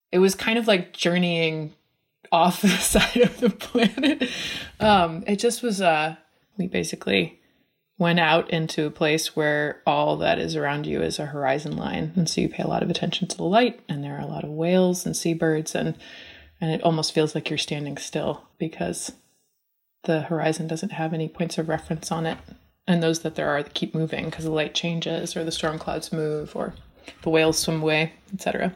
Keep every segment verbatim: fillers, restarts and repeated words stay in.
it was kind of like journeying off the side of the planet. Um, it just was, uh, we basically went out into a place where all that is around you is a horizon line. And so you pay a lot of attention to the light, and there are a lot of whales and seabirds, and, and it almost feels like you're standing still because the horizon doesn't have any points of reference on it. And those that there are that keep moving because the light changes or the storm clouds move or the whales swim away, et cetera.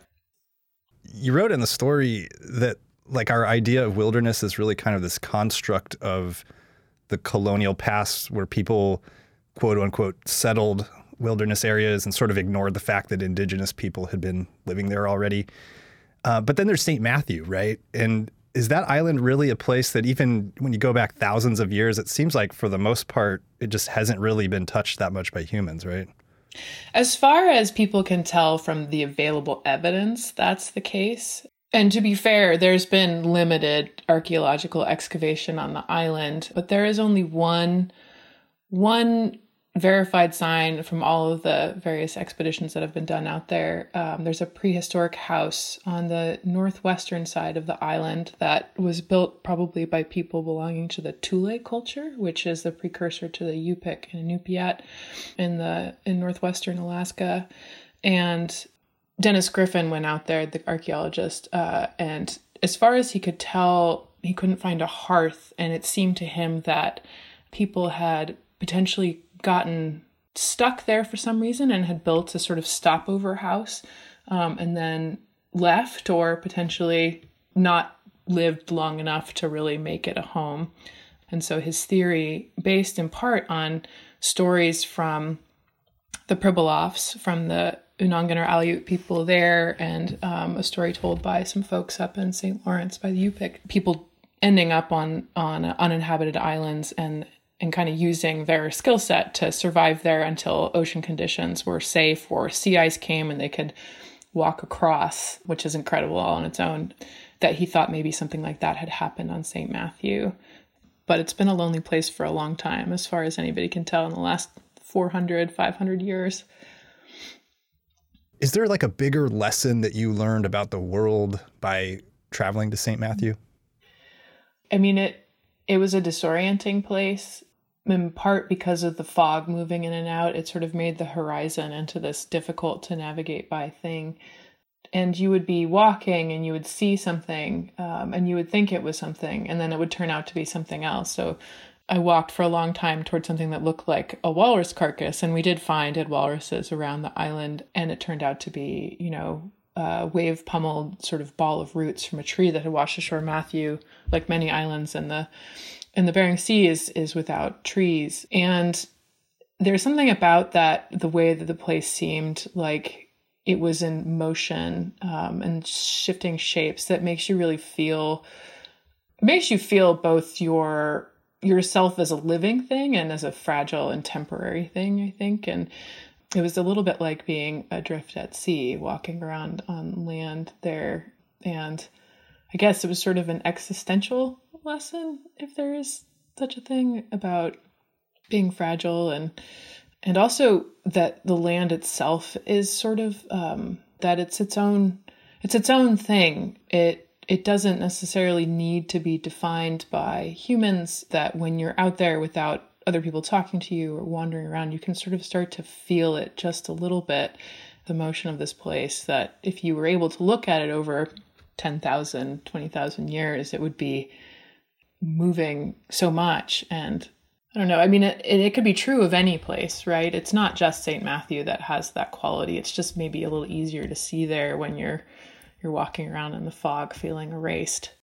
You wrote in the story that like our idea of wilderness is really kind of this construct of the colonial past where people, quote unquote, settled wilderness areas and sort of ignored the fact that indigenous people had been living there already. Uh, but then there's Saint Matthew, right? And is that island really a place that even when you go back thousands of years, it seems like for the most part, it just hasn't really been touched that much by humans, right? As far as people can tell from the available evidence, that's the case. And to be fair, there's been limited archaeological excavation on the island, but there is only one, one verified sign from all of the various expeditions that have been done out there. Um, there's a prehistoric house on the northwestern side of the island that was built probably by people belonging to the Thule culture, which is the precursor to the Yupik and Inupiat in the in northwestern Alaska. And Dennis Griffin went out there, the archaeologist, uh, and as far as he could tell, he couldn't find a hearth, and it seemed to him that people had potentially gotten stuck there for some reason and had built a sort of stopover house um, and then left or potentially not lived long enough to really make it a home. And so his theory, based in part on stories from the Pribilofs, from the Unangan or Aleut people there, and um, a story told by some folks up in Saint Lawrence by the Yupik, people ending up on, on uninhabited islands and and kind of using their skill set to survive there until ocean conditions were safe or sea ice came and they could walk across, which is incredible all on its own, that he thought maybe something like that had happened on Saint Matthew. But it's been a lonely place for a long time, as far as anybody can tell, in the last four hundred, five hundred years. Is there like a bigger lesson that you learned about the world by traveling to Saint Matthew? I mean, it it was a disorienting place. In part because of the fog moving in and out, it sort of made the horizon into this difficult to navigate by thing. And you would be walking and you would see something um, and you would think it was something, and then it would turn out to be something else. So I walked for a long time towards something that looked like a walrus carcass, and we did find dead walruses around the island, and it turned out to be, you know, a wave pummeled sort of ball of roots from a tree that had washed ashore Matthew, like many islands in the And the Bering Sea is is without trees. And there's something about that, the way that the place seemed like it was in motion um, and shifting shapes, that makes you really feel, makes you feel both your yourself as a living thing and as a fragile and temporary thing, I think. And it was a little bit like being adrift at sea, walking around on land there. And I guess it was sort of an existential lesson, if there is such a thing, about being fragile, and and also that the land itself is sort of um, that it's its own it's its own thing. It it doesn't necessarily need to be defined by humans. That when you're out there without other people talking to you or wandering around, you can sort of start to feel it just a little bit, the motion of this place. That if you were able to look at it over ten thousand, twenty thousand years, it would be moving so much. And I don't know, I mean, it, it could be true of any place, right? It's not just Saint Matthew that has that quality. It's just maybe a little easier to see there when you're you're walking around in the fog feeling erased.